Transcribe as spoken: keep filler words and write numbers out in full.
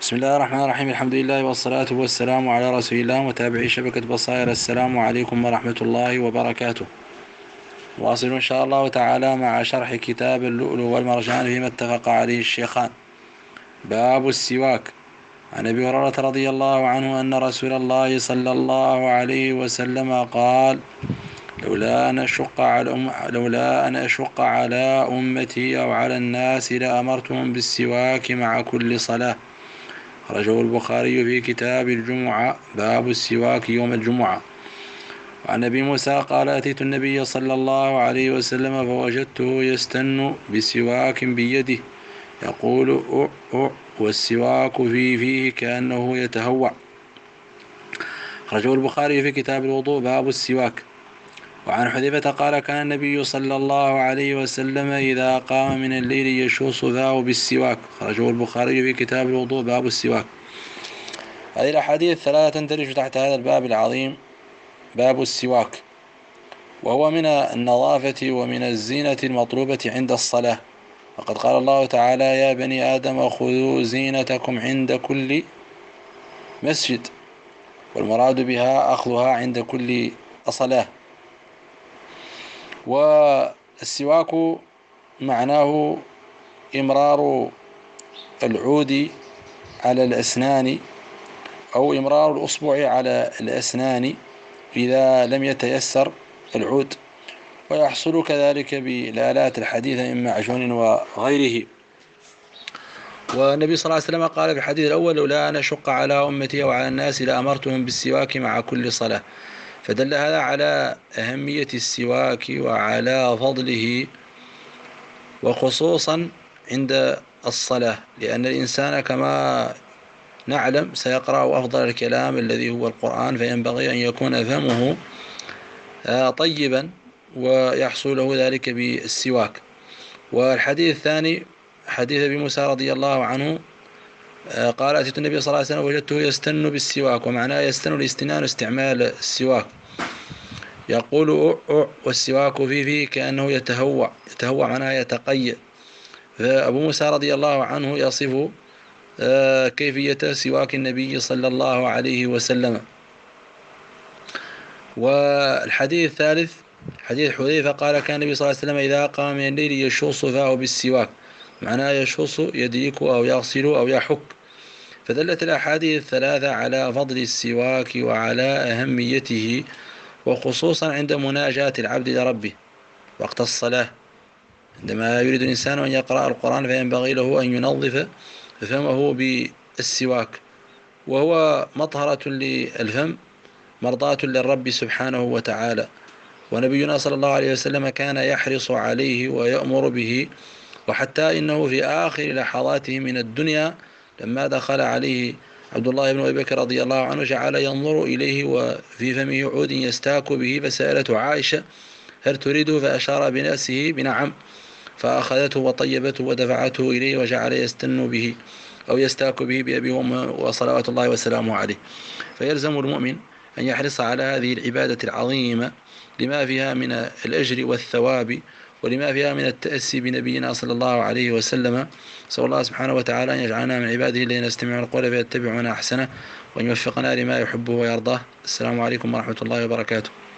بسم الله الرحمن الرحيم. الحمد لله والصلاة والسلام على رسول الله وتابعي شبكة بصائر. السلام عليكم ورحمة الله وبركاته. واصل إن شاء الله تعالى مع شرح كتاب اللؤلؤ والمرجان فيما اتفق عليه الشيخان. باب السواك. عن أبي هريرة رضي الله عنه أن رسول الله صلى الله عليه وسلم قال: لولا أن أشق على أم لولا أن أشق على أمتي أو على الناس لأمرتهم بالسواك مع كل صلاة. خرجه البخاري في كتاب الجمعة. باب السواك يوم الجمعة. وعن أبي موسى قال: أتيت النبي صلى الله عليه وسلم فوجدته يستن بسواك بيده يقول أع أع والسواك في فيه كأنه يتهوع. خرجه البخاري في كتاب الوضوء. باب السواك. وعن حذيفة قال: كان النبي صلى الله عليه وسلم إذا قام من الليل يشوص فاه بالسواك. خرجه البخاري في كتاب الوضوء. باب السواك. هذه الأحاديث الثلاثة تندرج تحت هذا الباب العظيم، باب السواك، وهو من النظافة ومن الزينة المطلوبة عند الصلاة. وقد قال الله تعالى: يا بني آدم خذوا زينتكم عند كل مسجد، والمراد بها أخذها عند كل صلاة. والسواك معناه إمرار العود على الأسنان أو إمرار الأصبع على الأسنان إذا لم يتيسر العود، ويحصل كذلك بالآلات الحديثة من معجون وغيره. والنبي صلى الله عليه وسلم قال في الحديث الأول: لولا أن أشق على أمتي وعلى الناس لأمرتهم بالسواك مع كل صلاة. فدل هذا على أهمية السواك وعلى فضله، وخصوصا عند الصلاة، لأن الإنسان كما نعلم سيقرأ أفضل الكلام الذي هو القرآن، فينبغي أن يكون فمه طيبا ويحصل له ذلك بالسواك. والحديث الثاني حديث أبي موسى رضي الله عنه قال: أتيت النبي صلى الله عليه وسلم وجدته يستن بالسواك. ومعناه يستن الاستنان استعمال السواك، يقول أع أع والسواك في فيه كأنه يتهوع. يتهوع معناه يتقيأ. فأبو موسى رضي الله عنه يصف كيفية سواك النبي صلى الله عليه وسلم. والحديث الثالث حديث حذيفة قال: كان النبي صلى الله عليه وسلم إذا قام من الليل يشوص فاه بالسواك. معناه يشوص يدلك أو يغسل أو يحك. فدلت الأحاديث الثلاثة على فضل السواك وعلى أهميته، وخصوصا عند مناجاة العبد لربه وقت الصلاة. عندما يريد الإنسان أن يقرأ القرآن فينبغي له أن ينظف فمه بالسواك، وهو مطهرة للفم مرضاة للرب سبحانه وتعالى. ونبينا صلى الله عليه وسلم كان يحرص عليه ويأمر به، وحتى إنه في آخر لحظاته من الدنيا لما دخل عليه عبد الله بن أبي بكر رضي الله عنه جعل ينظر إليه وفي فمه عود يستاك به، فسألته عائشة: هل تريده؟ فأشار بنفسه بنعم، فأخذته وطيبته ودفعته إليه وجعل يستن به أو يستاك به بأبي وأمه وصلوات الله وسلامه عليه. فيلزم المؤمن أن يحرص على هذه العبادة العظيمة لما فيها من الأجر والثواب، ولما فيها من التأسي بنبينا صلى الله عليه وسلم. نسأل الله سبحانه وتعالى أن يجعلنا من عباده الذين يستمعون القول فيتبعون أحسنه، وأن يوفقنا لما يحبه ويرضاه. السلام عليكم ورحمة الله وبركاته.